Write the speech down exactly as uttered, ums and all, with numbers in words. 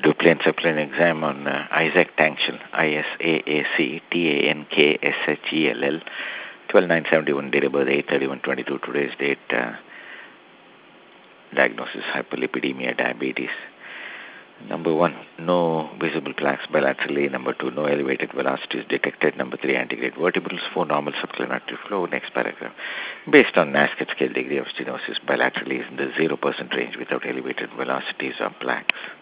Dupli and Supply exam on uh, Isaac Tankshell, I S A A C T A N K S H E L L, twelve nine seventy-one, date of birth eight thirty-one twenty-two, today's date, uh, diagnosis hyperlipidemia, diabetes. Number one, no visible plaques bilaterally. Number two, no elevated velocities detected. Number three, antegrade vertebrals. Four, normal subclinical flow. Next paragraph. Based on NASCAR scale, degree of stenosis bilaterally is in the zero percent range without elevated velocities or plaques.